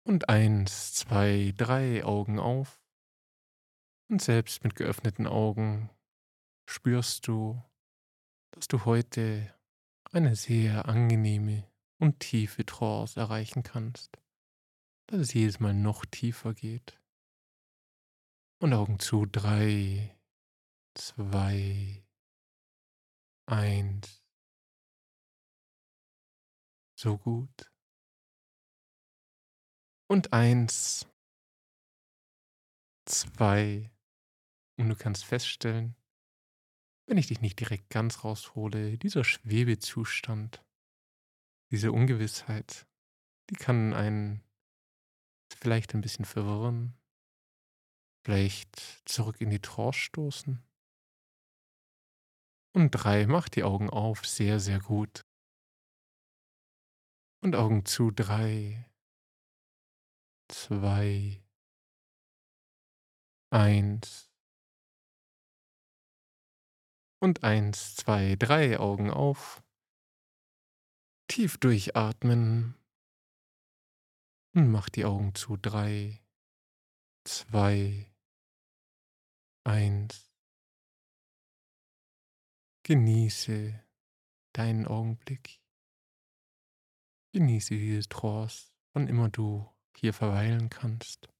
Und eins, 2, 3 Augen auf. Und selbst mit geöffneten Augen spürst du, dass du heute eine sehr angenehme und tiefe Trance erreichen kannst, dass es jedes Mal noch tiefer geht. Und Augen zu, 3, 2, 1. So gut. Und eins, 2. Und du kannst feststellen, wenn ich dich nicht direkt ganz raushole, dieser Schwebezustand, diese Ungewissheit, die kann einen vielleicht ein bisschen verwirren, vielleicht zurück in die Trance stoßen. Und 3, mach die Augen auf, sehr, sehr gut. Und Augen zu, 3, 2, 1. Und eins, 2, 3 Augen auf. Tief durchatmen und mach die Augen zu, 3, 2, 1. Genieße deinen Augenblick. Genieße diese Trance, wann immer du hier verweilen kannst.